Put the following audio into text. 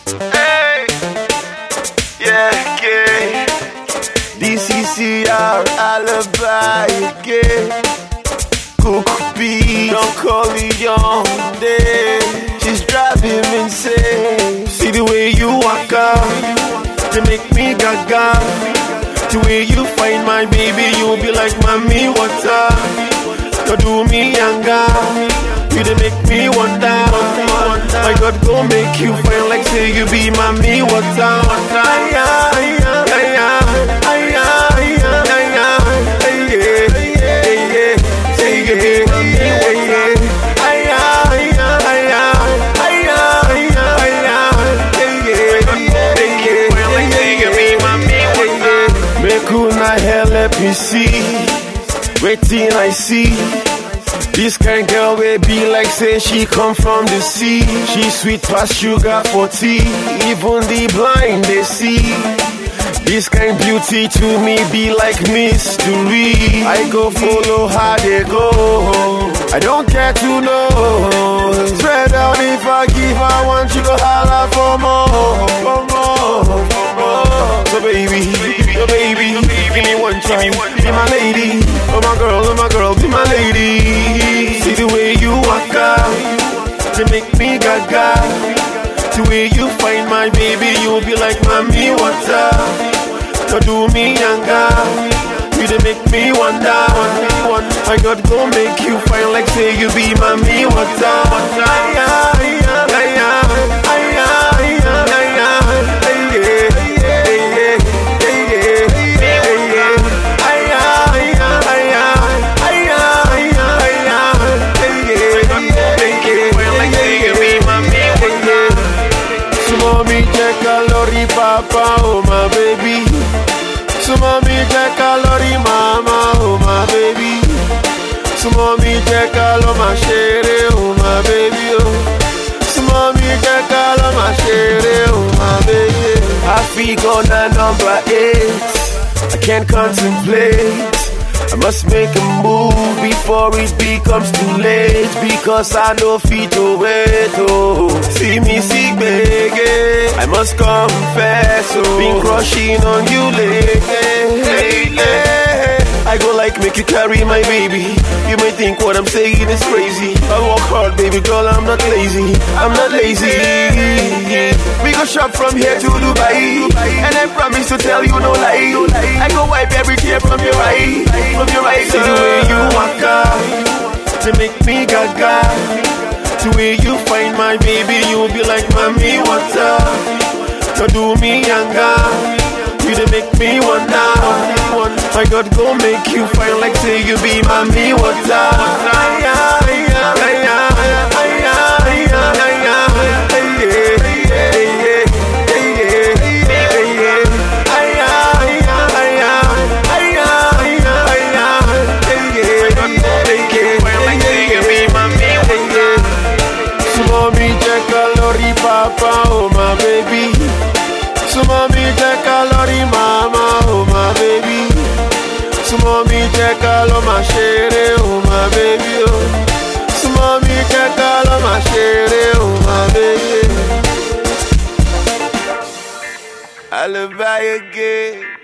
Hey, yeah, yeah. DCCR alibi again. Cook B, don't call me young day. She's driving me insane. See the way you walk out, they make me gaga. The way you find my baby, you'll be like mommy, what's up? You do me younger, you dey make me wonder. My God, go make you fine like say you be mommy, what's up? Make una help me see, waiting I see. This kind girl will be like say she come from the sea. She sweet past sugar for tea, even the blind they see. This kind beauty to me be like mystery. I go follow how they go, I don't care to know. Spread out if I give, I want you to holler for more, for more, for more. So baby, give me one try, be my lady. Oh my girl, be my lady. See the way you walk out, they make me gaga. The way you find my baby, you'll be like mommy, what's up? You do me younger, you dey make me wonder. My God, go make you fine like say you be mommy, what's up? Mommy, check calorie, papa, oh my baby. So mommy, check calorie, mama, oh my baby. So mommy, check calorie, my chérie, oh my baby, oh. So mommy, check calorie, my chérie, oh my baby. I figure on number 8, I can't contemplate. I must make a move before it becomes too late, because I know fit to wait, oh. See me sick, baby, I must confess, oh. Been crushing on you lately. I go like make you carry my baby. You may think what I'm saying is crazy. I work hard, baby girl, I'm not lazy. I'm not lazy. We go shop from here to Dubai, and I promise to tell you no lie. I go wipe every tear from your eye, from your eyes. See the way you walk out, they make me gaga. The way you find my baby, you'll be like mommy, what's up? You do me younger, you dey make me wonder. My God, go make you fine like say you be mommy, what's up? So mommy, check calorie, papa, oh my baby. So mommy, check calorie, mama, oh my baby. So mommy, check calorie, my chérie, oh my baby, oh. So mommy, check calorie, my chérie, oh my baby. Alibi again.